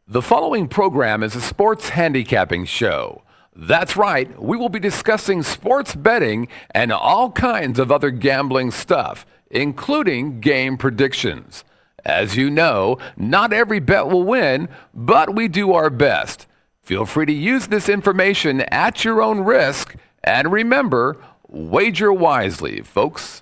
The following program is a sports handicapping show. That's right, we will be discussing sports betting and all kinds of other gambling stuff, including game predictions. As you know, not every bet will win, but we do our best. Feel free to use this information at your own risk, and remember, wager wisely, folks.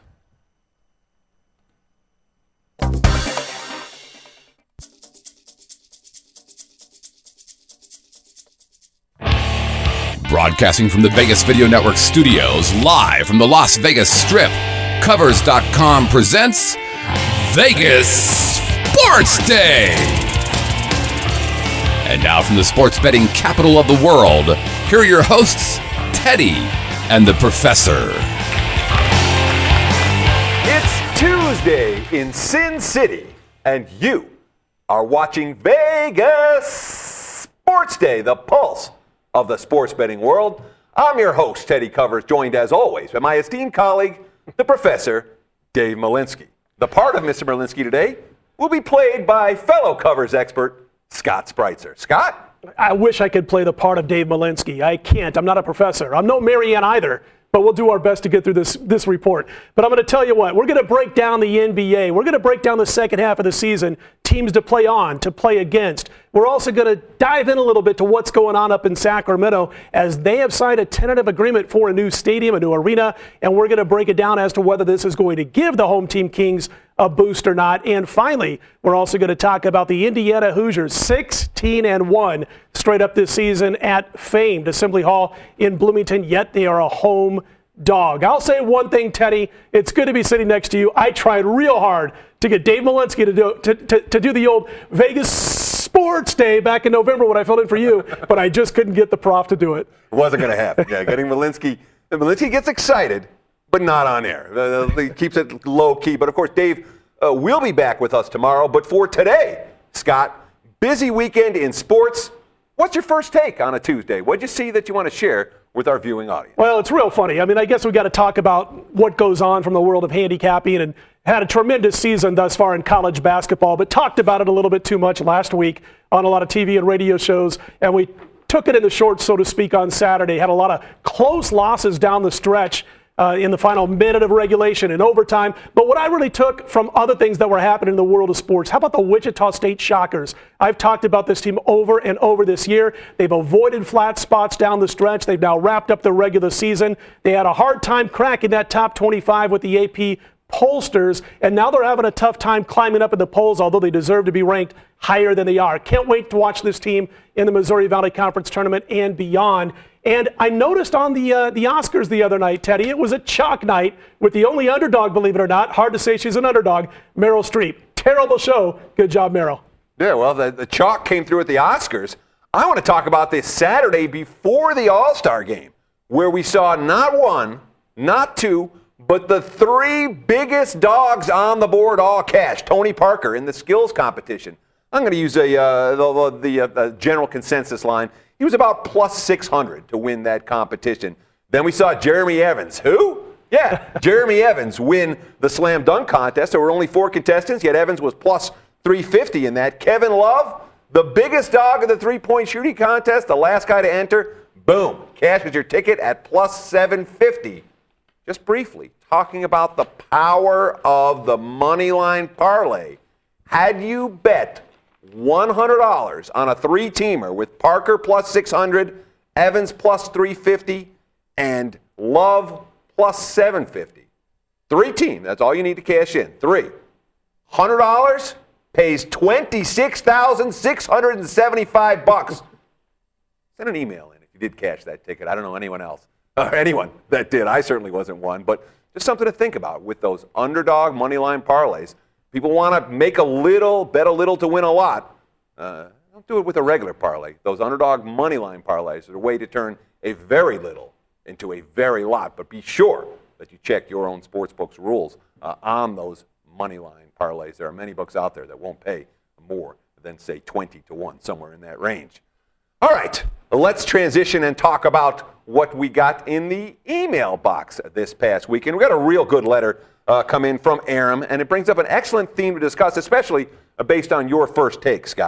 Broadcasting from the Vegas Video Network studios, live from the Las Vegas Strip, Covers.com presents Vegas Sports Day. And now from the sports betting capital of the world, here are your hosts, Teddy and the Professor. It's Tuesday in Sin City, and you are watching Vegas Sports Day, the pulse of the sports betting world. I'm your host, Teddy Covers, joined as always by my esteemed colleague, the Professor, Dave Malinsky. The part of Mr. Malinsky today will be played by fellow Covers expert, Scott Spreitzer. Scott? I wish I could play the part of Dave Malinsky. I can't. I'm not a professor. I'm no Marianne either, but we'll do our best to get through this report. But I'm going to tell you what, we're going to break down the NBA. We're going to break down the second half of the season, teams to play on, to play against. We're also going to dive in a little bit to what's going on up in Sacramento as they have signed a tentative agreement for a new stadium, a new arena, and we're going to break it down as to whether this is going to give the home team Kings a boost or not. And finally, we're also going to talk about the Indiana Hoosiers, 16-1 straight up this season at famed Assembly Hall in Bloomington, yet they are a home dog. I'll say one thing, Teddy. It's good to be sitting next to you. I tried real hard to get Dave Malinsky to do the old Vegas Sports Day back in November when I filled in for you, but I just couldn't get the prof to do it. It wasn't going to happen. Yeah, getting Malinsky. Malinsky gets excited, but not on air. He keeps it low key. But of course, Dave will be back with us tomorrow. But for today, Scott, busy weekend in sports. What's your first take on a Tuesday? What'd you see that you want to share with our viewing audience? Well, it's real funny. I mean, I guess we got to talk about what goes on from the world of handicapping, and had a tremendous season thus far in college basketball, but talked about it a little bit too much last week on a lot of TV and radio shows, and we took it in the shorts, so to speak, on Saturday. Had a lot of close losses down the stretch in the final minute of regulation and overtime. But what I really took from other things that were happening in the world of sports, how about the Wichita State Shockers? I've talked about this team over and over this year. They've avoided flat spots down the stretch. They've now wrapped up the regular season. They had a hard time cracking that top 25 with the AP pollsters, and now they're having a tough time climbing up in the polls, although they deserve to be ranked higher than they are. Can't wait to watch this team in the Missouri Valley Conference Tournament and beyond. And I noticed on the Oscars the other night, Teddy, it was a chalk night with the only underdog, believe it or not. Hard to say she's an underdog, Meryl Streep. Terrible show. Good job, Meryl. Yeah, well, the chalk came through at the Oscars. I want to talk about this Saturday before the All-Star game, where we saw not one, not two, but the three biggest dogs on the board, all cash. Tony Parker in the skills competition. I'm going to use the general consensus line. He was about plus 600 to win that competition. Then we saw Jeremy Evans. Who? Yeah, Jeremy Evans win the slam dunk contest. There were only 4 contestants, yet Evans was plus 350 in that. Kevin Love, the biggest dog in the three-point shooting contest, the last guy to enter. Boom, cashes your ticket at plus 750. Just briefly, talking about the power of the Moneyline Parlay. Had you bet $100 on a 3-teamer with Parker plus 600, Evans plus 350, and Love plus 750. 3-team, that's all you need to cash in. 3. $100 pays $26,675. Send an email in if you did cash that ticket. I don't know anyone else. Anyone that did. I certainly wasn't one. But just something to think about with those underdog moneyline parlays. People want to make a little, bet a little to win a lot. Don't do it with a regular parlay. Those underdog moneyline parlays are a way to turn a very little into a very lot. But be sure that you check your own sportsbook's rules on those moneyline parlays. There are many books out there that won't pay more than, say, 20-1, somewhere in that range. All right, let's transition and talk about what we got in the email box this past weekend. We got a real good letter come in from Aram, and it brings up an excellent theme to discuss, especially based on your first take, Scott.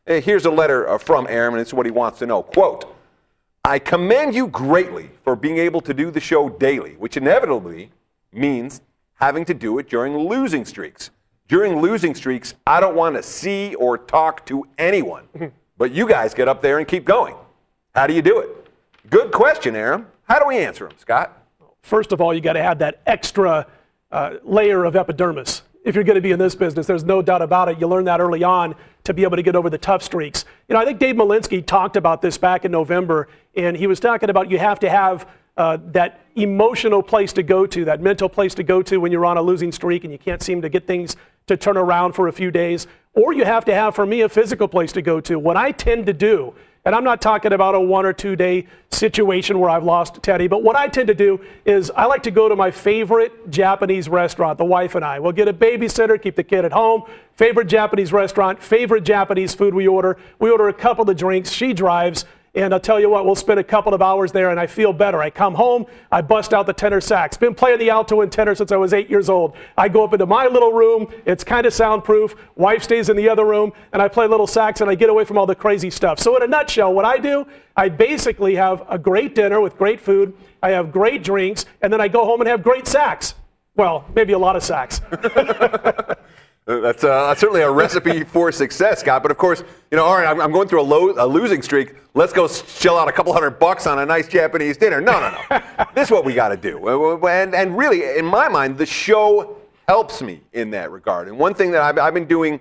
Here's a letter from Aram, and it's what he wants to know. Quote, I commend you greatly for being able to do the show daily, which inevitably means having to do it during losing streaks. During losing streaks, I don't want to see or talk to anyone. But you guys get up there and keep going. How do you do it? Good question, Aram. How do we answer them, Scott? First of all, you got to have that extra layer of epidermis. If you're going to be in this business, there's no doubt about it. You learn that early on to be able to get over the tough streaks. I think Dave Malinsky talked about this back in November, and he was talking about you have to have that emotional place to go to, that mental place to go to when you're on a losing streak and you can't seem to get things to turn around for a few days. Or you have to have, for me, a physical place to go to. What I tend to do, and I'm not talking about a 1 or 2 day situation where I've lost Teddy, but what I tend to do is I like to go to my favorite Japanese restaurant, the wife and I. We'll get a babysitter, keep the kid at home. Favorite Japanese restaurant, favorite Japanese food we order. We order a couple of drinks. She drives. And I'll tell you what, we'll spend a couple of hours there, and I feel better. I come home, I bust out the tenor sax. Been playing the alto and tenor since I was 8 years old. I go up into my little room. It's kind of soundproof. Wife stays in the other room, and I play a little sax, and I get away from all the crazy stuff. So in a nutshell, what I do, I basically have a great dinner with great food. I have great drinks, and then I go home and have great sax. Well, maybe a lot of sax. That's certainly a recipe for success, Scott. But of course, all right, I'm going through a losing streak. Let's go shell out a couple $100 on a nice Japanese dinner. No. This is what we got to do. And really, in my mind, the show helps me in that regard. And one thing that I've been doing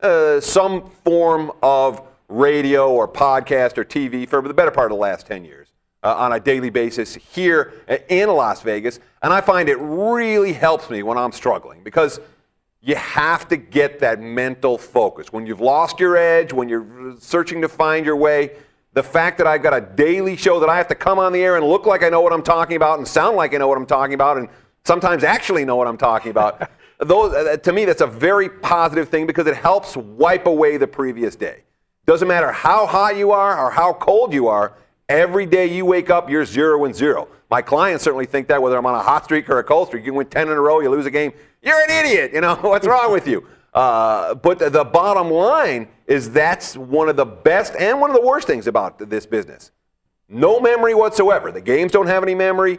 some form of radio or podcast or TV for the better part of the last 10 years on a daily basis here in Las Vegas. And I find it really helps me when I'm struggling because you have to get that mental focus. When you've lost your edge, when you're searching to find your way, the fact that I've got a daily show that I have to come on the air and look like I know what I'm talking about and sound like I know what I'm talking about and sometimes actually know what I'm talking about, to me, that's a very positive thing because it helps wipe away the previous day. Doesn't matter how hot you are or how cold you are, every day you wake up, you're 0-0. My clients certainly think that whether I'm on a hot streak or a cold streak, you win 10 in a row, you lose a game, you're an idiot. What's wrong with you? But the bottom line is that's one of the best and one of the worst things about this business. No memory whatsoever. The games don't have any memory,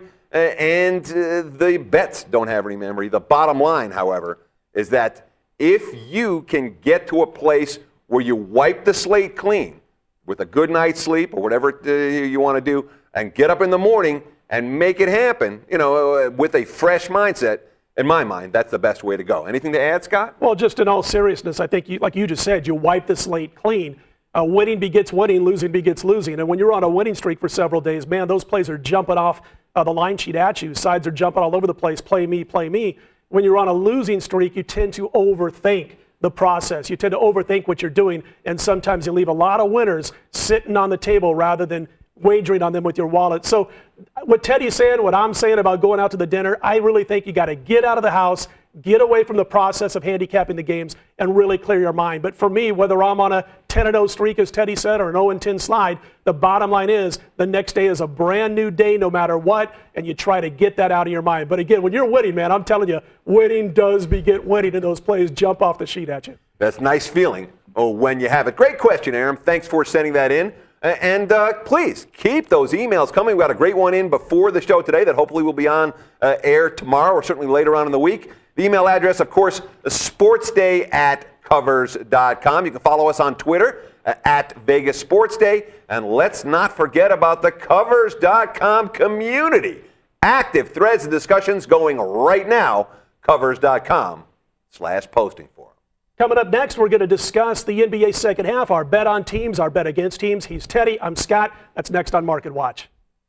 and the bets don't have any memory. The bottom line, however, is that if you can get to a place where you wipe the slate clean with a good night's sleep or whatever you want to do and get up in the morning and make it happen, with a fresh mindset, in my mind, that's the best way to go. Anything to add, Scott? Well, just in all seriousness, I think, like you just said, you wipe the slate clean. Winning begets winning, losing begets losing. And when you're on a winning streak for several days, man, those plays are jumping off the line sheet at you. Sides are jumping all over the place. Play me, play me. When you're on a losing streak, you tend to overthink the process. You tend to overthink what you're doing, and sometimes you leave a lot of winners sitting on the table rather than wagering on them with your wallet. So what Teddy's saying, what I'm saying about going out to the dinner, I really think you got to get out of the house, get away from the process of handicapping the games, and really clear your mind. But for me, whether I'm on a 10-0 streak, as Teddy said, or an 0-10 slide, the bottom line is the next day is a brand new day no matter what, and you try to get that out of your mind. But again, when you're winning, man, I'm telling you, winning does beget winning, and those plays jump off the sheet at you. That's a nice feeling when you have it. Great question, Aram. Thanks for sending that in. And please keep those emails coming. We've got a great one in before the show today that hopefully will be on air tomorrow or certainly later on in the week. The email address, of course, sportsday@covers.com. You can follow us on Twitter at Vegas Sports Day. And let's not forget about the Covers.com community. Active threads and discussions going right now. Covers.com/posting for. Coming up next, we're going to discuss the NBA second half, our bet on teams, our bet against teams. He's Teddy. I'm Scott. That's next on Market Watch.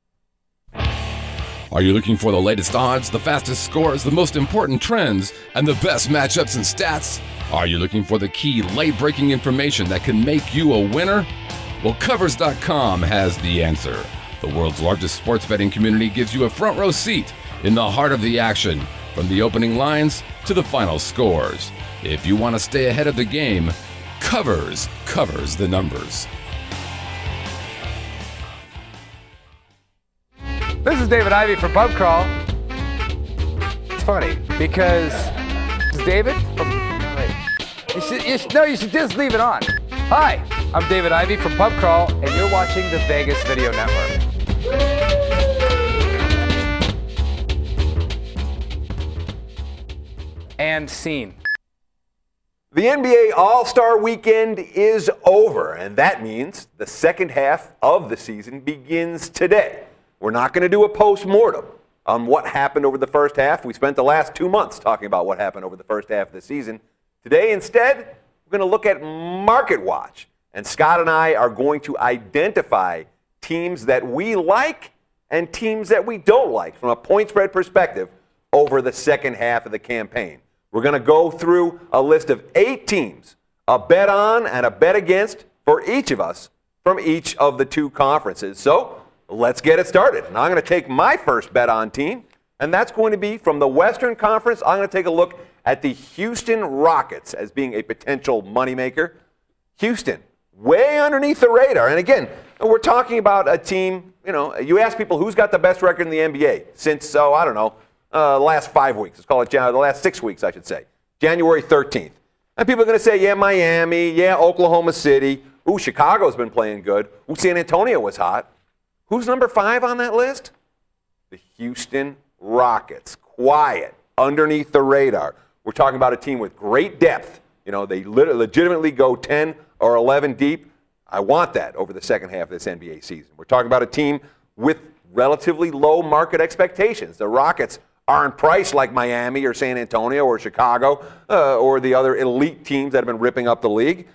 Are you looking for the latest odds, the fastest scores, the most important trends, and the best matchups and stats? Are you looking for the key late-breaking information that can make you a winner? Well, Covers.com has the answer. The world's largest sports betting community gives you a front row seat in the heart of the action, from the opening lines to the final scores. If you want to stay ahead of the game, Covers covers the numbers. This is David Ivey for Pub Crawl. It's funny because it's David. You should just leave it on. Hi, I'm David Ivey from Pub Crawl, and you're watching the Vegas Video Network. And scene. The NBA All-Star Weekend is over, and that means the second half of the season begins today. We're not going to do a post-mortem on what happened over the first half. We spent the last 2 months talking about what happened over the first half of the season. Today, instead, we're going to look at Market Watch, and Scott and I are going to identify teams that we like and teams that we don't like from a point spread perspective over the second half of the campaign. We're going to go through a list of 8 teams, a bet on and a bet against for each of us from each of the 2 conferences. So let's get it started. Now I'm going to take my first bet on team, and that's going to be from the Western Conference. I'm going to take a look at the Houston Rockets as being a potential moneymaker. Houston, way underneath the radar. And again, we're talking about a team, you ask people who's got the best record in the NBA since, the last 5 weeks. Let's call it the last 6 weeks, I should say. January 13th. And people are going to say, yeah, Miami, yeah, Oklahoma City. Ooh, Chicago's been playing good. Ooh, San Antonio was hot. Who's number 5 on that list? The Houston Rockets. Quiet, underneath the radar. We're talking about a team with great depth. They legitimately go 10 or 11 deep. I want that over the second half of this NBA season. We're talking about a team with relatively low market expectations. The Rockets aren't priced like Miami or San Antonio or Chicago or the other elite teams that have been ripping up the league.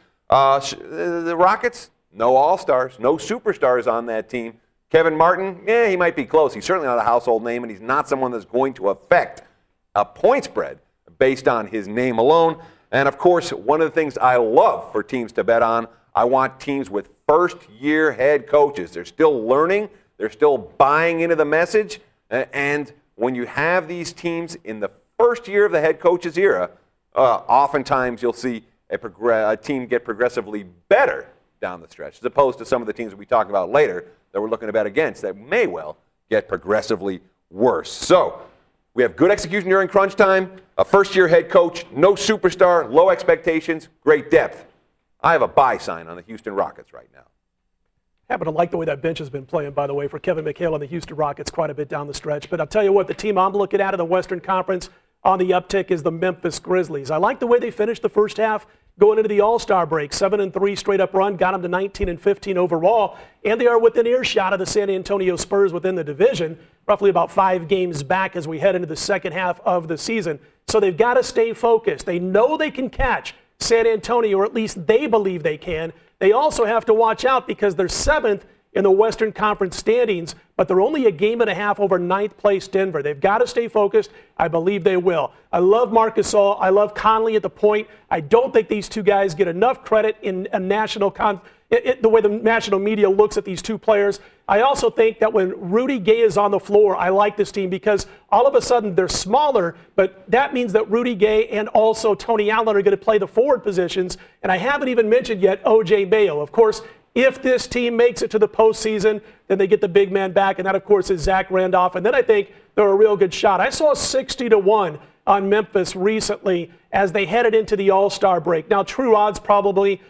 The Rockets, no all-stars, no superstars on that team. Kevin Martin, he might be close. He's certainly not a household name, and he's not someone that's going to affect a point spread based on his name alone. And, of course, one of the things I love for teams to bet on, I want teams with first-year head coaches. They're still learning. They're still buying into the message. And when you have these teams in the first year of the head coach's era, oftentimes you'll see a team get progressively better down the stretch, as opposed to some of the teams that we talk about later that we're looking to bet against that may well get progressively worse. So we have good execution during crunch time, a first-year head coach, no superstar, low expectations, great depth. I have a buy sign on the Houston Rockets right now. Happen to like the way that bench has been playing, by the way, for Kevin McHale and the Houston Rockets quite a bit down the stretch. But I'll tell you what, the team I'm looking at in the Western Conference on the uptick is the Memphis Grizzlies. I like the way they finished the first half going into the All-Star break. 7-3 straight-up run, got them to 19-15 overall, and they are within earshot of the San Antonio Spurs within the division, roughly about 5 games back as we head into the second half of the season. So they've got to stay focused. They know they can catch San Antonio, or at least they believe they can. They also have to watch out because they're 7th in the Western Conference standings, but they're only a game and a half over 9th place Denver. They've got to stay focused. I believe they will. I love Marc Gasol. I love Conley at the point. I don't think these two guys get enough credit in a the way the national media looks at these two players. I also think that when Rudy Gay is on the floor, I like this team because all of a sudden they're smaller, but that means that Rudy Gay and also Tony Allen are going to play the forward positions. And I haven't even mentioned yet O.J. Mayo. Of course, if this team makes it to the postseason, then they get the big man back, and that, of course, is Zach Randolph. And then I think they're a real good shot. I saw 60-1 on Memphis recently as they headed into the All-Star break. Now, true odds probably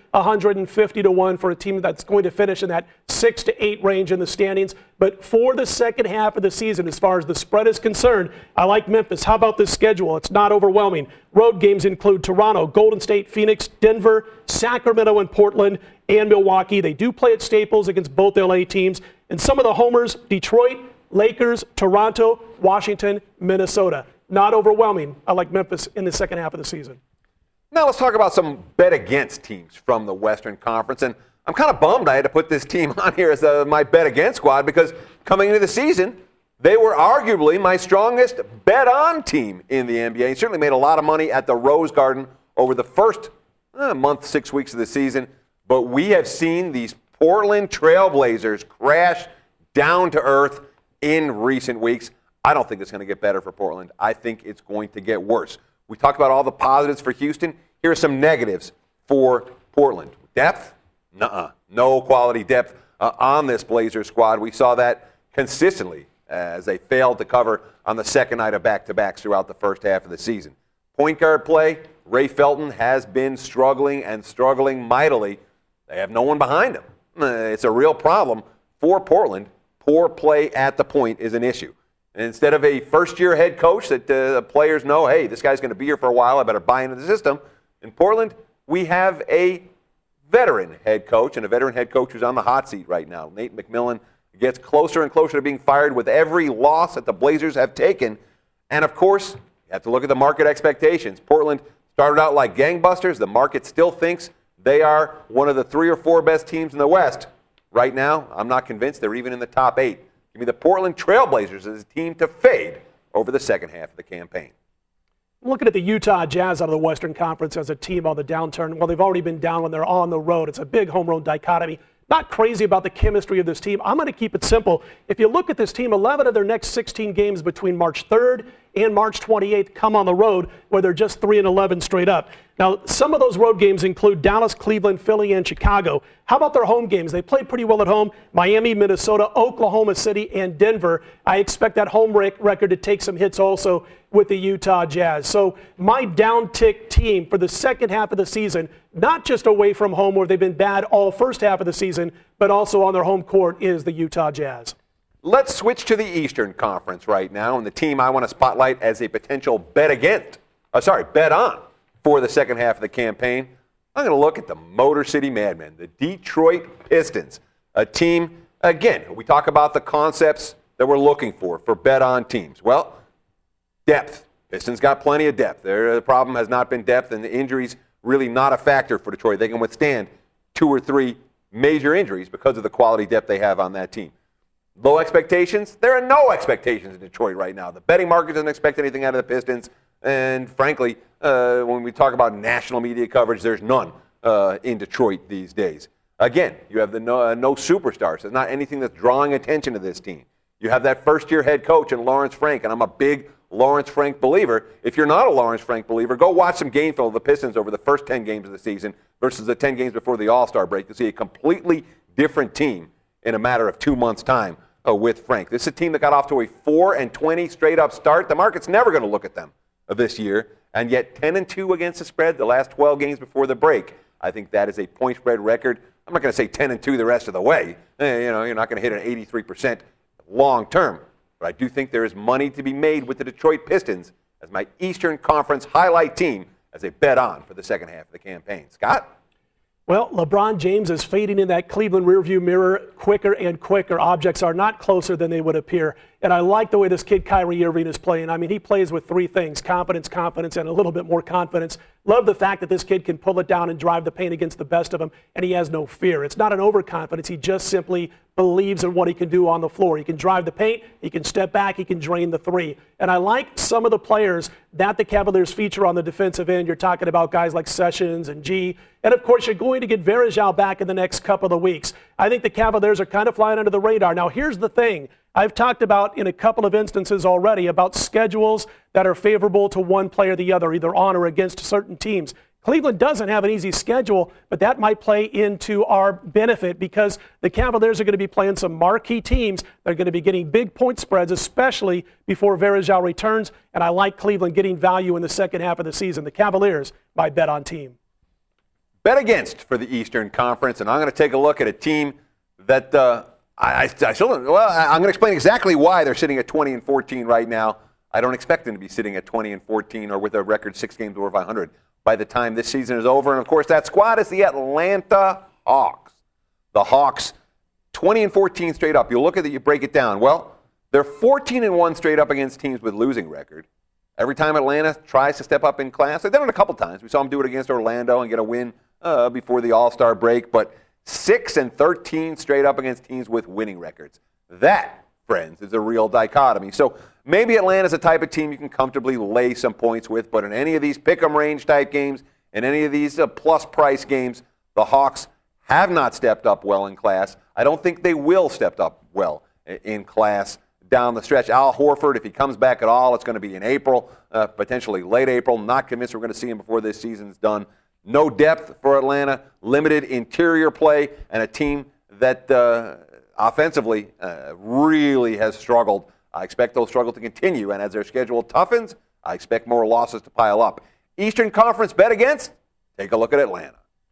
150-1 for a team that's going to finish in that 6 to 8 range in the standings. But for the second half of the season, as far as the spread is concerned, I like Memphis. How about this schedule? It's not overwhelming. Road games include Toronto, Golden State, Phoenix, Denver, Sacramento, and Portland, and Milwaukee. They do play at Staples against both LA teams. And some of the homers, Detroit, Lakers, Toronto, Washington, Minnesota. Not overwhelming. I like Memphis in the second half of the season. Now let's talk about some bet against teams from the Western Conference. And I'm kind of bummed I had to put this team on here as my bet against squad because coming into the season, they were arguably my strongest bet on team in the NBA. He certainly made a lot of money at the Rose Garden over the first month, 6 weeks of the season. But we have seen these Portland Trailblazers crash down to earth in recent weeks. I don't think it's going to get better for Portland. I think it's going to get worse. We talked about all the positives for Houston. Here are some negatives for Portland. Depth? Nuh-uh. No quality depth on this Blazer squad. We saw that consistently as they failed to cover on the second night of back-to-backs throughout the first half of the season. Point guard play, Ray Felton has been struggling and struggling mightily. They have no one behind them. It's a real problem for Portland. Poor play at the point is an issue. And instead of a first-year head coach that the players know, hey, this guy's going to be here for a while, I better buy into the system. In Portland, we have a veteran head coach, and a veteran head coach who's on the hot seat right now. Nate McMillan gets closer and closer to being fired with every loss that the Blazers have taken. And, of course, you have to look at the market expectations. Portland started out like gangbusters. The market still thinks they are one of the 3 or 4 best teams in the West. Right now, I'm not convinced they're even in the top 8. Give me the Portland Trailblazers as a team to fade over the second half of the campaign. Looking at the Utah Jazz out of the Western Conference as a team on the downturn, well, they've already been down when they're on the road. It's a big home road dichotomy. Not crazy about the chemistry of this team. I'm going to keep it simple. If you look at this team, 11 of their next 16 games between March 3rd and March 28th come on the road, where they're just 3-11 straight up. Now, some of those road games include Dallas, Cleveland, Philly, and Chicago. How about their home games? They play pretty well at home. Miami, Minnesota, Oklahoma City, and Denver. I expect that home record to take some hits also with the Utah Jazz. So my down-tick team for the second half of the season, not just away from home where they've been bad all first half of the season, but also on their home court, is the Utah Jazz. Let's switch to the Eastern Conference right now, and the team I want to spotlight as a potential bet on for the second half of the campaign. I'm going to look at the Motor City Madmen, the Detroit Pistons, a team, again, we talk about the concepts that we're looking for bet on teams. Well, depth. Pistons got plenty of depth. The problem has not been depth, and the injuries really not a factor for Detroit. They can withstand 2 or 3 major injuries because of the quality depth they have on that team. Low expectations? There are no expectations in Detroit right now. The betting market doesn't expect anything out of the Pistons. And frankly, when we talk about national media coverage, there's none in Detroit these days. Again, you have the no superstars. There's not anything that's drawing attention to this team. You have that first-year head coach in Lawrence Frank, and I'm a big Lawrence Frank believer. If you're not a Lawrence Frank believer, go watch some game film of the Pistons over the first 10 games of the season versus the 10 games before the All-Star break. You'll see a completely different team in a matter of 2 months' time with Frank. This is a team that got off to a 4-20 straight-up start. The market's never going to look at them this year, and yet 10-2 against the spread the last 12 games before the break. I think that is a point spread record. I'm not going to say 10-2 the rest of the way. You're not going to hit an 83% long term. But I do think there is money to be made with the Detroit Pistons as my Eastern Conference highlight team as a bet on for the second half of the campaign. Scott? Well, LeBron James is fading in that Cleveland rearview mirror quicker and quicker. Objects are not closer than they would appear. And I like the way this kid Kyrie Irving is playing. I mean, he plays with 3 things: confidence, and a little bit more confidence. Love the fact that this kid can pull it down and drive the paint against the best of them, and he has no fear. It's not an overconfidence. He just simply believes in what he can do on the floor. He can drive the paint, he can step back, he can drain the 3. And I like some of the players that the Cavaliers feature on the defensive end. You're talking about guys like Sessions and G. And, of course, you're going to get Varejao back in the next couple of weeks. I think the Cavaliers are kind of flying under the radar. Now, here's the thing. I've talked about in a couple of instances already about schedules that are favorable to one player or the other, either on or against certain teams. Cleveland doesn't have an easy schedule, but that might play into our benefit because the Cavaliers are going to be playing some marquee teams. They're going to be getting big point spreads, especially before Varejao returns, and I like Cleveland getting value in the second half of the season. The Cavaliers, my bet on team. Bet against for the Eastern Conference, and I'm going to take a look at a team that I still don't. Well, I'm going to explain exactly why they're sitting at 20-14 right now. I don't expect them to be sitting at 20-14 or with a record 6 games over 500 by the time this season is over. And of course, that squad is the Atlanta Hawks. The Hawks, 20-14 straight up. You look at it, you break it down. Well, they're 14-1 straight up against teams with losing record. Every time Atlanta tries to step up in class, they've done it a couple times. We saw them do it against Orlando and get a win before the All-Star break, but 6-13 straight up against teams with winning records. That, friends, is a real dichotomy. So maybe Atlanta's a type of team you can comfortably lay some points with, but in any of these pick-em range type games, in any of these plus price games, the Hawks have not stepped up well in class. I don't think they will step up well in class down the stretch. Al Horford, if he comes back at all, it's going to be in April, potentially late April. Not convinced we're going to see him before this season's done. No depth for Atlanta, limited interior play, and a team that offensively really has struggled. I expect those struggles to continue, and as their schedule toughens, I expect more losses to pile up. Eastern Conference bet against? Take a look at Atlanta.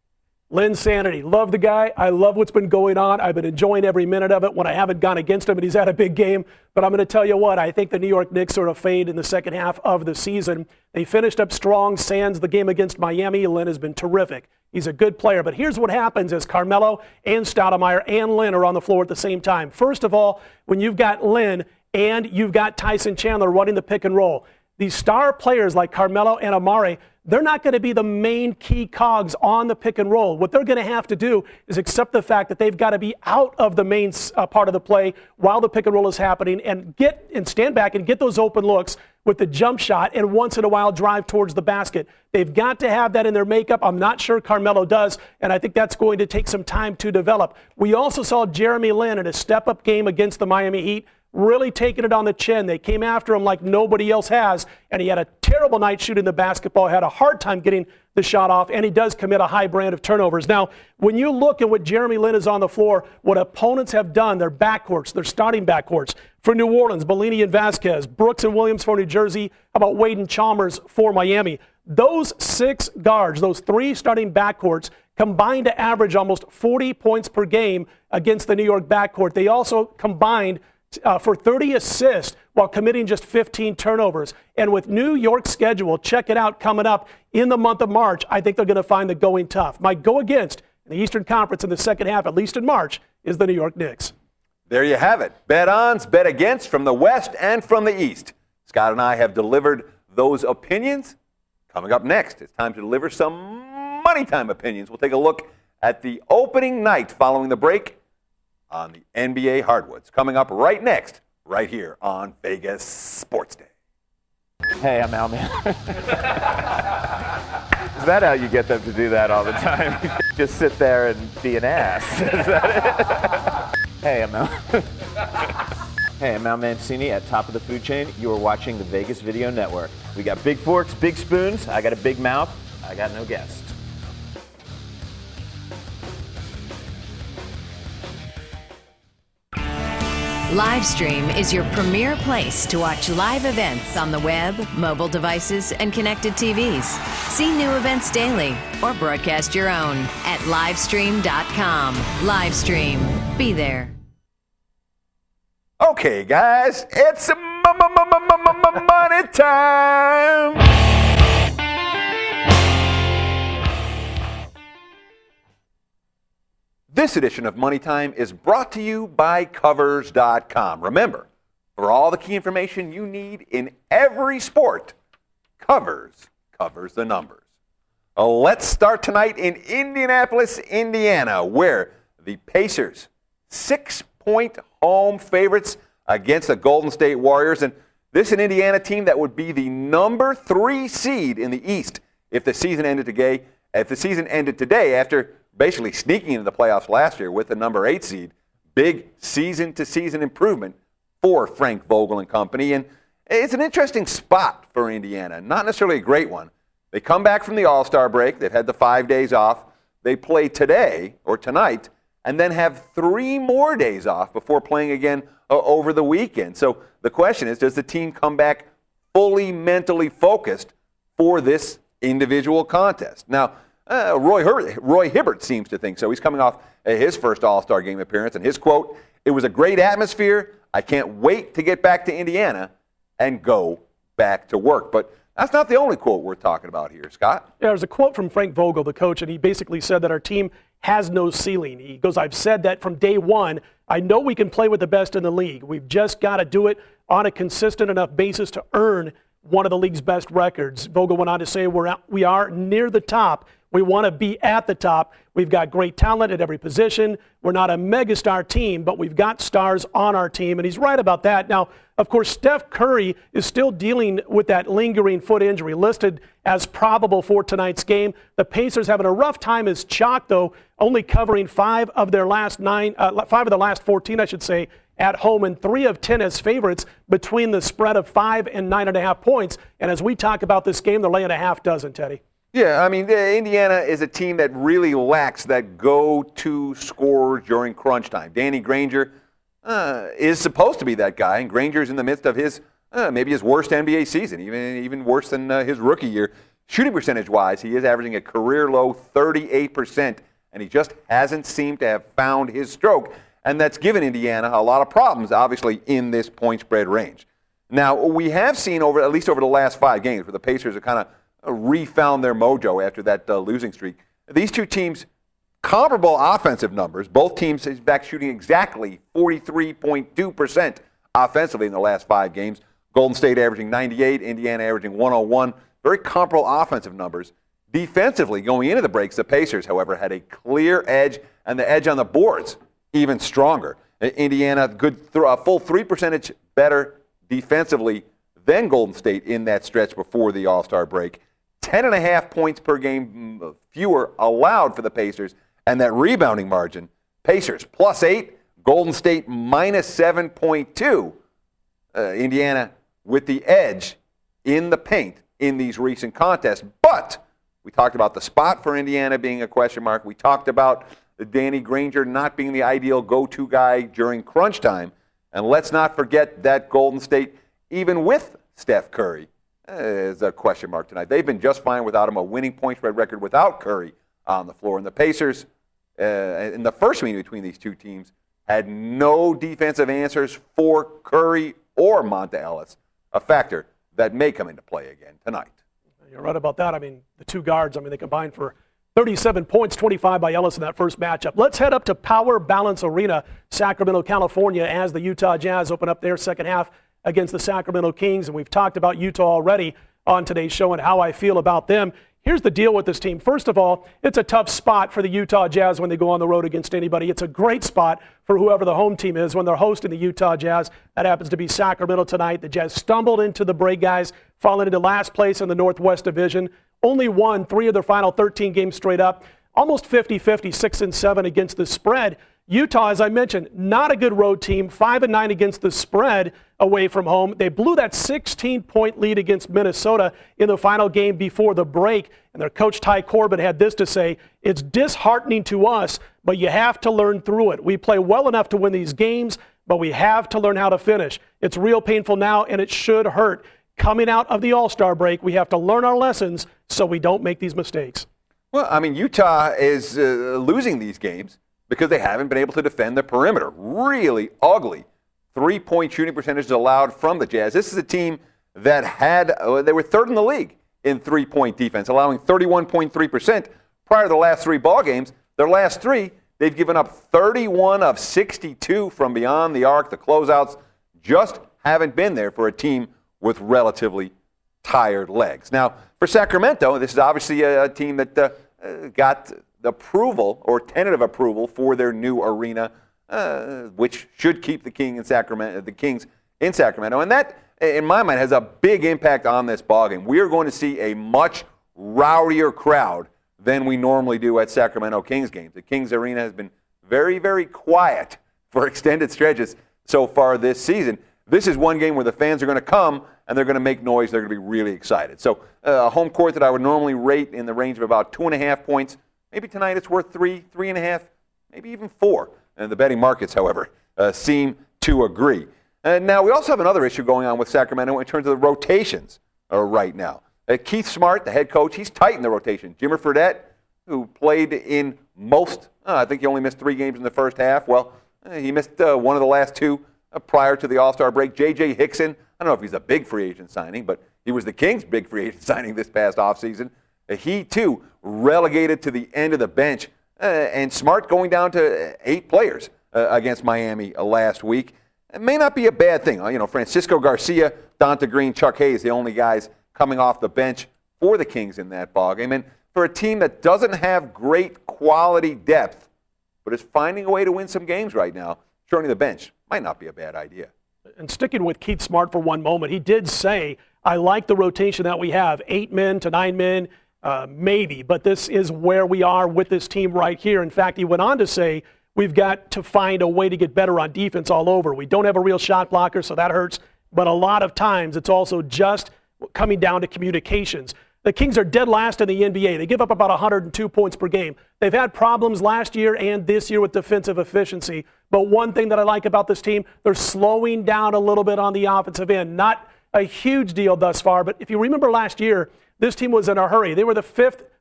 Linsanity. Love the guy. I love what's been going on. I've been enjoying every minute of it when I haven't gone against him and he's had a big game. But I'm going to tell you what, I think the New York Knicks sort of fade in the second half of the season. They finished up strong. Sans the game against Miami. Lin has been terrific. He's a good player. But here's what happens as Carmelo and Stoudemire and Lin are on the floor at the same time. First of all, when you've got Lin and you've got Tyson Chandler running the pick and roll, these star players like Carmelo and Amare, they're not going to be the main key cogs on the pick and roll. What they're going to have to do is accept the fact that they've got to be out of the main part of the play while the pick and roll is happening and stand back and get those open looks with the jump shot and once in a while drive towards the basket. They've got to have that in their makeup. I'm not sure Carmelo does, and I think that's going to take some time to develop. We also saw Jeremy Lin in a step-up game against the Miami Heat, really taking it on the chin. They came after him like nobody else has, and he had a terrible night shooting the basketball, had a hard time getting the shot off, and he does commit a high brand of turnovers. Now, when you look at what Jeremy Lin is on the floor, what opponents have done, their backcourts, their starting backcourts, for New Orleans, Bellini and Vasquez, Brooks and Williams for New Jersey, how about Wade and Chalmers for Miami? Those 6 guards, those 3 starting backcourts, combined to average almost 40 points per game against the New York backcourt. They also combined for 30 assists while committing just 15 turnovers. And with New York's schedule, check it out, coming up in the month of March, I think they're going to find the going tough. My go against in the Eastern Conference in the second half, at least in March, is the New York Knicks. There you have it. Bet-ons, bet against from the West and from the East. Scott and I have delivered those opinions. Coming up next, it's time to deliver some Money Time opinions. We'll take a look at the opening night following the break on the NBA hardwoods. Coming up right next, right here on Vegas Sports Day. Hey, I'm Al Man. Is that how you get them to do that all the time? Just sit there and be an ass. Is that it? Hey, I'm Al. Hey, I'm Al Mancini at Top of the Food Chain. You are watching the Vegas Video Network. We got big forks, big spoons. I got a big mouth. I got no guests. Livestream is your premier place to watch live events on the web, mobile devices, and connected TVs. See new events daily or broadcast your own at livestream.com. Livestream. Be there. Okay, guys, it's money time. This edition of Money Time is brought to you by Covers.com. Remember, for all the key information you need in every sport, Covers covers the numbers. Let's start tonight in Indianapolis, Indiana, where the Pacers, 6-point home favorites against the Golden State Warriors. And this is an Indiana team that would be the number 3 seed in the East if the season ended today. After basically sneaking into the playoffs last year with the number 8 seed. Big season-to-season improvement for Frank Vogel and company. And it's an interesting spot for Indiana, not necessarily a great one. They come back from the All-Star break. They've had the 5 days off. They play today or tonight and then have 3 more days off before playing again over the weekend. So the question is, does the team come back fully mentally focused for this individual contest? Now, Roy Hibbert seems to think so. He's coming off his first All-Star game appearance, and his quote, "It was a great atmosphere. I can't wait to get back to Indiana and go back to work." But that's not the only quote we're talking about here, Scott. Yeah, there's a quote from Frank Vogel, the coach, and he basically said that our team has no ceiling. He goes, "I've said that from day one. I know we can play with the best in the league. We've just got to do it on a consistent enough basis to earn one of the league's best records." Vogel went on to say, we are near the top. We want to be at the top. We've got great talent at every position. We're not a megastar team, but we've got stars on our team, and he's right about that. Now, of course, Steph Curry is still dealing with that lingering foot injury, listed as probable for tonight's game. The Pacers having a rough time as chalk, though, only covering 5 of the last 14, at home, and 3 of 10 as favorites between the spread of 5 and 9.5 points. And as we talk about this game, they're laying a half dozen, Teddy. Yeah, I mean, Indiana is a team that really lacks that go-to scorer during crunch time. Danny Granger is supposed to be that guy, and Granger's in the midst of his maybe his worst NBA season, even worse than his rookie year. Shooting percentage-wise, he is averaging a career-low 38% and he just hasn't seemed to have found his stroke, and that's given Indiana a lot of problems, obviously, in this point spread range. Now, we have seen at least over the last 5 games where the Pacers have kind of refound their mojo after that losing streak. These two teams, comparable offensive numbers. Both teams is back shooting exactly 43.2% offensively in the last 5 games. Golden State averaging 98, Indiana averaging 101. Very comparable offensive numbers. Defensively, going into the breaks, the Pacers, however, had a clear edge, and the edge on the boards even stronger. Indiana, full 3 percentage better defensively than Golden State in that stretch before the All-Star break. 10.5 points per game fewer allowed for the Pacers, and that rebounding margin, Pacers +8, Golden State -7.2. Indiana with the edge in the paint in these recent contests. But we talked about the spot for Indiana being a question mark. We talked about Danny Granger not being the ideal go-to guy during crunch time. And let's not forget that Golden State, even with Steph Curry, is a question mark tonight. They've been just fine without him, a winning point spread record without Curry on the floor. And the Pacers, in the first meeting between these two teams, had no defensive answers for Curry or Monta Ellis, a factor that may come into play again tonight. You're right about that. I mean, the two guards, they combined for 37 points, 25 by Ellis in that first matchup. Let's head up to Power Balance Arena, Sacramento, California, as the Utah Jazz open up their second half against the Sacramento Kings. And we've talked about Utah already on today's show and how I feel about them. Here's the deal with this team. First of all, it's a tough spot for the Utah Jazz when they go on the road against anybody. It's a great spot for whoever the home team is when they're hosting the Utah Jazz. That happens to be Sacramento tonight. The Jazz stumbled into the break, guys, falling into last place in the Northwest Division. Only won 3 of their final 13 games straight up. Almost 50-50, 6-7 against the spread. Utah, as I mentioned, not a good road team, 5-9 against the spread away from home. They blew that 16-point lead against Minnesota in the final game before the break. And their coach, Ty Corbett, had this to say: "It's disheartening to us, but you have to learn through it. We play well enough to win these games, but we have to learn how to finish. It's real painful now, and it should hurt. Coming out of the All-Star break, we have to learn our lessons so we don't make these mistakes." Well, Utah is losing these games because they haven't been able to defend the perimeter. Really ugly 3-point shooting percentages allowed from the Jazz. This is a team that they were third in the league in 3-point defense, allowing 31.3% prior to the last 3 ball games. Their last 3, they've given up 31 of 62 from beyond the arc. The closeouts just haven't been there for a team with relatively tired legs. Now, for Sacramento, this is obviously a team that got the approval or tentative approval for their new arena, which should keep the Kings in Sacramento. And that, in my mind, has a big impact on this ballgame. We are going to see a much rowdier crowd than we normally do at Sacramento Kings games. The Kings Arena has been very, very quiet for extended stretches so far this season. This is one game where the fans are going to come and they're going to make noise. They're going to be really excited. So a home court that I would normally rate in the range of about 2.5 points. Maybe tonight it's worth 3, 3.5, maybe even 4. And the betting markets, however, seem to agree. Now, we also have another issue going on with Sacramento in terms of the rotations right now. Keith Smart, the head coach, he's tightened the rotation. Jimmer Fredette, who played in most, I think he only missed 3 games in the first half. Well, he missed one of the last 2 prior to the All-Star break. J.J. Hickson, I don't know if he's a big free agent signing, but he was the Kings' big free agent signing this past offseason. He, too, relegated to the end of the bench. And Smart going down to 8 players against Miami last week. It may not be a bad thing. Francisco Garcia, Donta Green, Chuck Hayes, the only guys coming off the bench for the Kings in that ballgame. And for a team that doesn't have great quality depth, but is finding a way to win some games right now, shortening the bench might not be a bad idea. And sticking with Keith Smart for one moment, he did say, "I like the rotation that we have, 8 men to 9 men, maybe, but this is where we are with this team right here." In fact, he went on to say, "We've got to find a way to get better on defense all over. We don't have a real shot blocker, so that hurts, but a lot of times it's also just coming down to communications." The Kings are dead last in the NBA. They give up about 102 points per game. They've had problems last year and this year with defensive efficiency. But one thing that I like about this team, they're slowing down a little bit on the offensive end. Not a huge deal thus far, but if you remember last year, this team was in a hurry. They were the 5th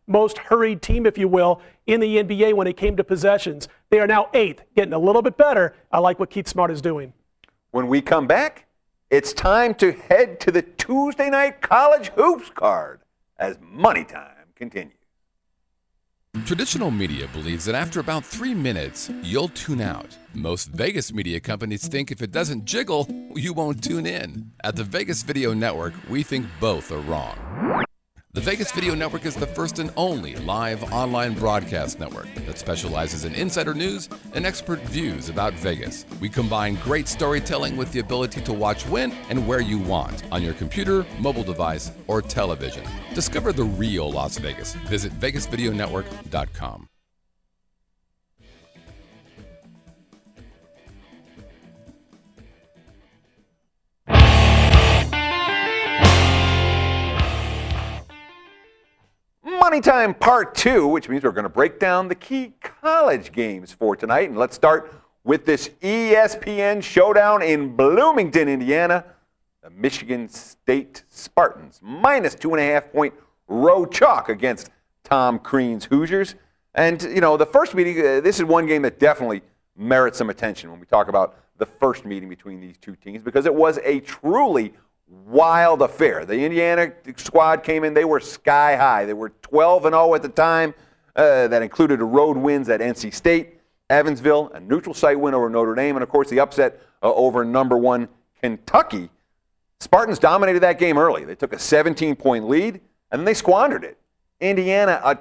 most hurried team, if you will, in the NBA when it came to possessions. They are now 8th, getting a little bit better. I like what Keith Smart is doing. When we come back, it's time to head to the Tuesday night college hoops card as Money Time continues. Traditional media believes that after about 3 minutes, you'll tune out. Most Vegas media companies think if it doesn't jiggle, you won't tune in. At the Vegas Video Network, we think both are wrong. The Vegas Video Network is the first and only live online broadcast network that specializes in insider news and expert views about Vegas. We combine great storytelling with the ability to watch when and where you want on your computer, mobile device, or television. Discover the real Las Vegas. Visit VegasVideoNetwork.com. Money Time Part 2, which means we're going to break down the key college games for tonight. And let's start with this ESPN showdown in Bloomington, Indiana. The Michigan State Spartans, minus 2.5-point road chalk against Tom Crean's Hoosiers. And, you know, the first meeting, this is one game that definitely merits some attention when we talk about the first meeting between these two teams, because it was a truly wild affair. The Indiana squad came in, they were sky high. They were 12-0 at the time. That included road wins at NC State, Evansville, a neutral site win over Notre Dame, and of course the upset over number 1 Kentucky. Spartans dominated that game early. They took a 17-point lead, and then they squandered it. Indiana, a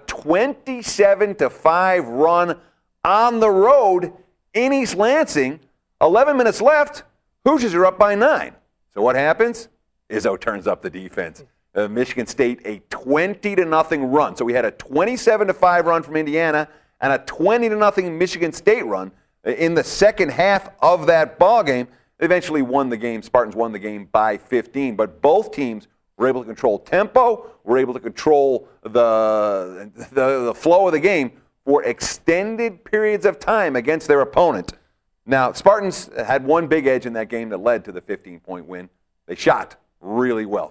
27-5 run on the road in East Lansing. 11 minutes left. Hoosiers are up by 9. So what happens? Izzo turns up the defense. Michigan State, a 20-0 run. So we had a 27-5 run from Indiana and a 20-0 Michigan State run in the second half of that ball game. They eventually won the game. Spartans won the game by 15. But both teams were able to control tempo, were able to control the flow of the game for extended periods of time against their opponent. Now, Spartans had one big edge in that game that led to the 15-point win. They shot really well,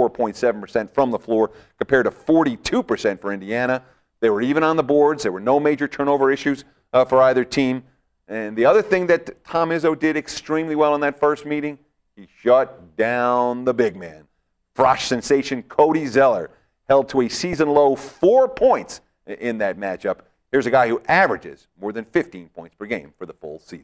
54.7% from the floor compared to 42% for Indiana. They were even on the boards. There were no major turnover issues for either team. And the other thing that Tom Izzo did extremely well in that first meeting, he shut down the big man. Frosh sensation Cody Zeller held to a season-low 4 points in that matchup. Here's a guy who averages more than 15 points per game for the full season.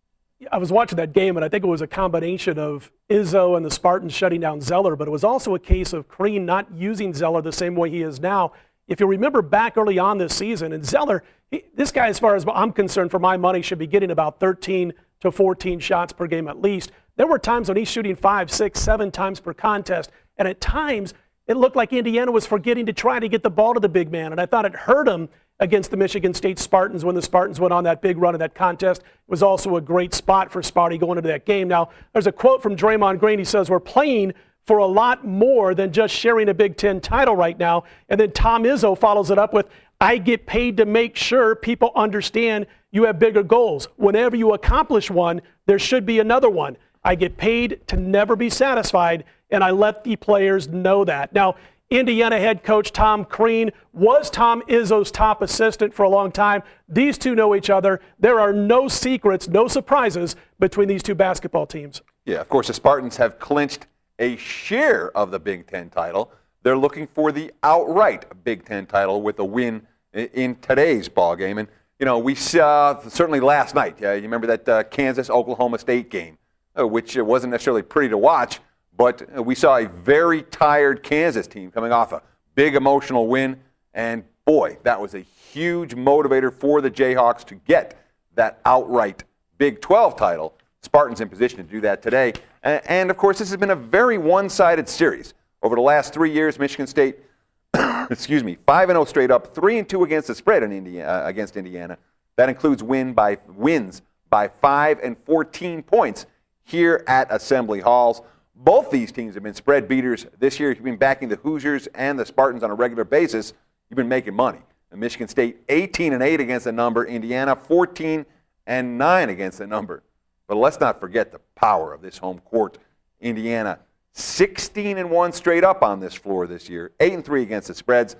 I was watching that game, and I think it was a combination of Izzo and the Spartans shutting down Zeller, but it was also a case of Crean not using Zeller the same way he is now. If you remember back early on this season, and Zeller, this guy, as far as I'm concerned, for my money, should be getting about 13 to 14 shots per game at least. There were times when he's shooting 5, 6, 7 times per contest, and at times it looked like Indiana was forgetting to try to get the ball to the big man, and I thought it hurt him against the Michigan State Spartans when the Spartans went on that big run in that contest. It was also a great spot for Sparty going into that game. Now, there's a quote from Draymond Green. He says, "We're playing for a lot more than just sharing a Big Ten title right now." And then Tom Izzo follows it up with, "I get paid to make sure people understand you have bigger goals. Whenever you accomplish one, there should be another one. I get paid to never be satisfied, and I let the players know that." Now, Indiana head coach Tom Crean was Tom Izzo's top assistant for a long time. These two know each other. There are no secrets, no surprises between these two basketball teams. Yeah, of course, the Spartans have clinched a share of the Big Ten title. They're looking for the outright Big Ten title with a win in today's ball game. And, you know, we saw certainly last night, you remember that Kansas-Oklahoma State game, which wasn't necessarily pretty to watch. But we saw a very tired Kansas team coming off a big emotional win. And, boy, that was a huge motivator for the Jayhawks to get that outright Big 12 title. Spartans in position to do that today. And of course, this has been a very one-sided series. Over the last 3 years, Michigan State, 5-0 straight up, 3-2 against the spread against Indiana. That includes wins by 5 and 14 points here at Assembly Halls. Both these teams have been spread beaters this year. If you've been backing the Hoosiers and the Spartans on a regular basis, you've been making money. And Michigan State 18-8 against the number. Indiana 14-9 against the number. But let's not forget the power of this home court. Indiana 16-1 straight up on this floor this year. 8-3 against the spreads.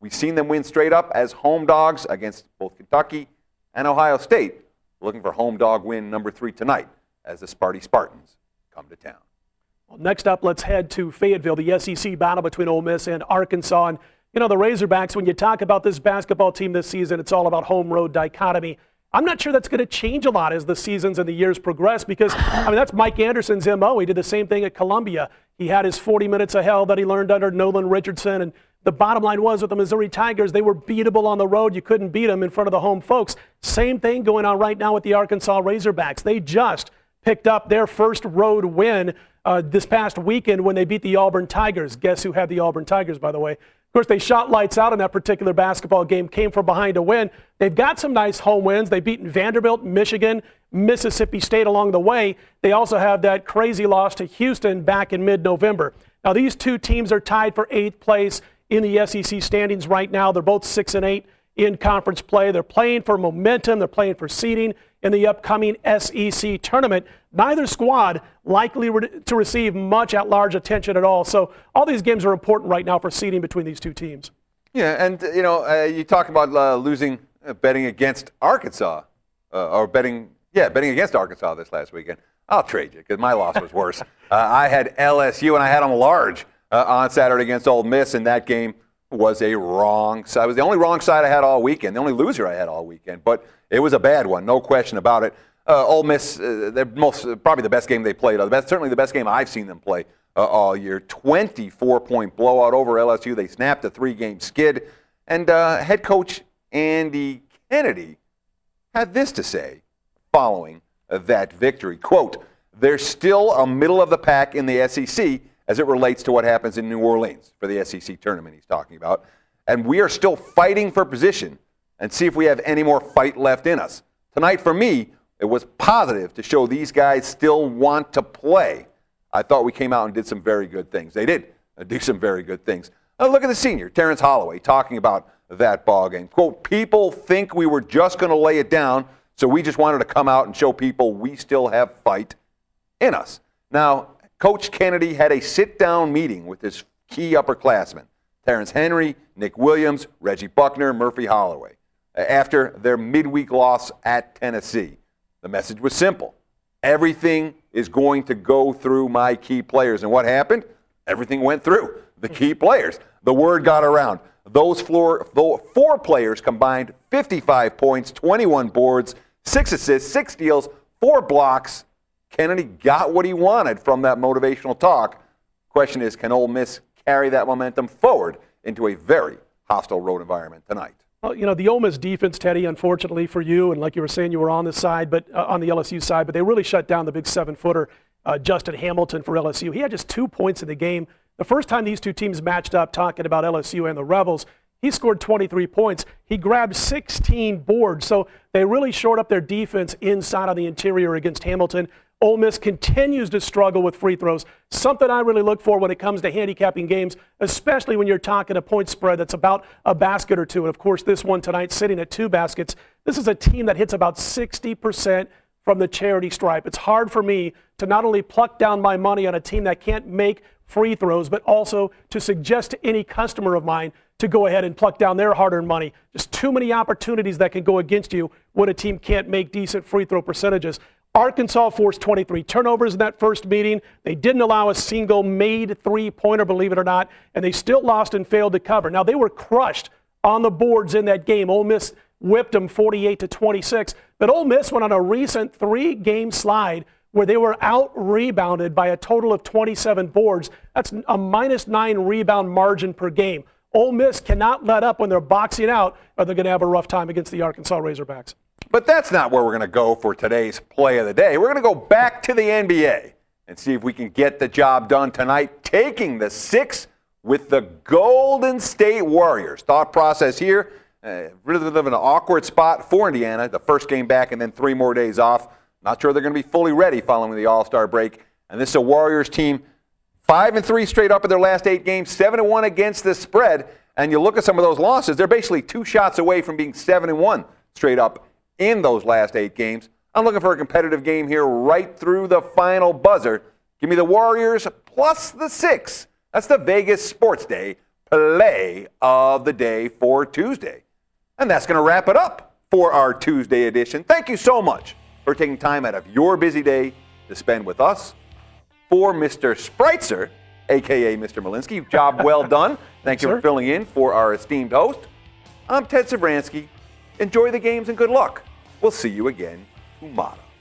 We've seen them win straight up as home dogs against both Kentucky and Ohio State. Looking for home dog win number 3 tonight as the Sparty Spartans come to town. Well, next up, let's head to Fayetteville, the SEC battle between Ole Miss and Arkansas. And, you know, the Razorbacks, when you talk about this basketball team this season, it's all about home-road dichotomy. I'm not sure that's going to change a lot as the seasons and the years progress because, I mean, that's Mike Anderson's MO. He did the same thing at Columbia. He had his 40 minutes of hell that he learned under Nolan Richardson. And the bottom line was with the Missouri Tigers, they were beatable on the road. You couldn't beat them in front of the home folks. Same thing going on right now with the Arkansas Razorbacks. They just picked up their first road win this past weekend when they beat the Auburn Tigers. Guess who had the Auburn Tigers, by the way? Of course, they shot lights out in that particular basketball game, came from behind to win. They've got some nice home wins. They've beaten Vanderbilt, Michigan, Mississippi State along the way. They also have that crazy loss to Houston back in mid-November. Now, these two teams are tied for 8th place in the SEC standings right now. They're both 6-8 in conference play. They're playing for momentum. They're playing for seeding in the upcoming SEC tournament. Neither squad likely to receive much at-large attention at all. So all these games are important right now for seeding between these two teams. Yeah, and, you know, you talk about losing, betting against Arkansas, or betting against Arkansas this last weekend. I'll trade you because my loss was worse. I had LSU, and I had them large on Saturday against Ole Miss, and that game was a wrong side. It was the only wrong side I had all weekend, the only loser I had all weekend. But it was a bad one, no question about it. Ole Miss, they're probably the best game they played. Certainly the best game I've seen them play all year. 24-point blowout over LSU. They snapped a 3-game skid. And head coach Andy Kennedy had this to say following that victory. Quote, "They're still a middle of the pack in the SEC as it relates to what happens in New Orleans for the SEC tournament," he's talking about. "And we are still fighting for position and see if we have any more fight left in us. Tonight, for me, it was positive to show these guys still want to play. I thought we came out and did some very good things." They did do some very good things. Look at the senior, Terrence Holloway, talking about that ball game. Quote, "People think we were just going to lay it down, so we just wanted to come out and show people we still have fight in us." Now, Coach Kennedy had a sit-down meeting with his key upperclassmen, Terrence Henry, Nick Williams, Reggie Buckner, Murphy Holloway, after their midweek loss at Tennessee. The message was simple. Everything is going to go through my key players. And what happened? Everything went through the key players. The word got around. Those four players combined 55 points, 21 boards, 6 assists, 6 steals, 4 blocks. Kennedy got what he wanted from that motivational talk. Question is, can Ole Miss carry that momentum forward into a very hostile road environment tonight? Well, you know, the Ole Miss defense, Teddy, unfortunately for you, and like you were saying, you were on this side, but on the LSU side, but they really shut down the big 7-footer, Justin Hamilton for LSU. He had just 2 points in the game. The first time these two teams matched up, talking about LSU and the Rebels, he scored 23 points. He grabbed 16 boards. So they really shored up their defense inside on the interior against Hamilton. Ole Miss continues to struggle with free throws, something I really look for when it comes to handicapping games, especially when you're talking a point spread that's about a basket or two. And, of course, this one tonight sitting at 2 baskets. This is a team that hits about 60% from the charity stripe. It's hard for me to not only pluck down my money on a team that can't make free throws, but also to suggest to any customer of mine to go ahead and pluck down their hard-earned money. Just too many opportunities that can go against you when a team can't make decent free throw percentages. Arkansas forced 23 turnovers in that first meeting. They didn't allow a single made three-pointer, believe it or not, and they still lost and failed to cover. Now, they were crushed on the boards in that game. Ole Miss whipped them 48-26, but Ole Miss went on a recent 3-game slide where they were out-rebounded by a total of 27 boards. That's a -9 rebound margin per game. Ole Miss cannot let up when they're boxing out, or they're going to have a rough time against the Arkansas Razorbacks. But that's not where we're going to go for today's play of the day. We're going to go back to the NBA and see if we can get the job done tonight, taking the 6 with the Golden State Warriors. Thought process here, really live in an awkward spot for Indiana, the first game back and then 3 more days off. Not sure they're going to be fully ready following the All-Star break. And this is a Warriors team 5-3 straight up in their last 8 games, 7-1 against the spread. And you look at some of those losses, they're basically 2 shots away from being 7-1 straight up in those last 8 games. I'm looking for a competitive game here right through the final buzzer. Give me the Warriors plus the 6. That's the Vegas Sports Day play of the day for Tuesday. And that's going to wrap it up for our Tuesday edition. Thank you so much for taking time out of your busy day to spend with us. For Mr. Spreitzer, a.k.a. Mr. Malinsky, job well done. Thank you for filling in for our esteemed host. I'm Ted Savransky. Enjoy the games and good luck. We'll see you again tomorrow.